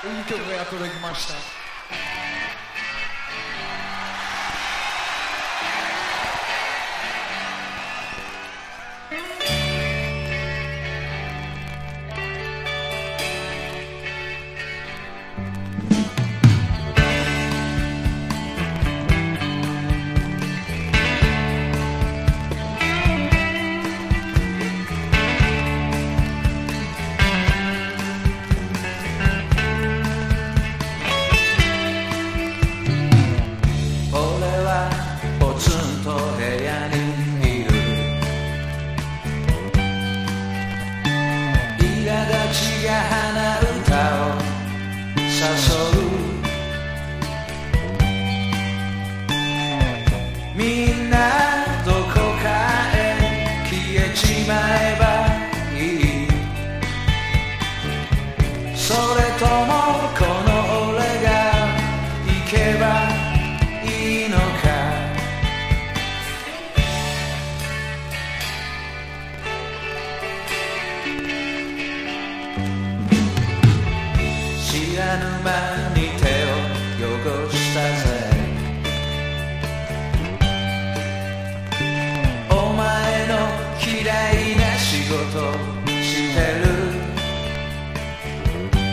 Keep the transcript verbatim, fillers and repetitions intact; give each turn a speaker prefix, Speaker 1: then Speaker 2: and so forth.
Speaker 1: いい曲が届きました。
Speaker 2: みんなどこかへ消えちまえばいい。それともこの俺が行けばいいのか。知らぬ間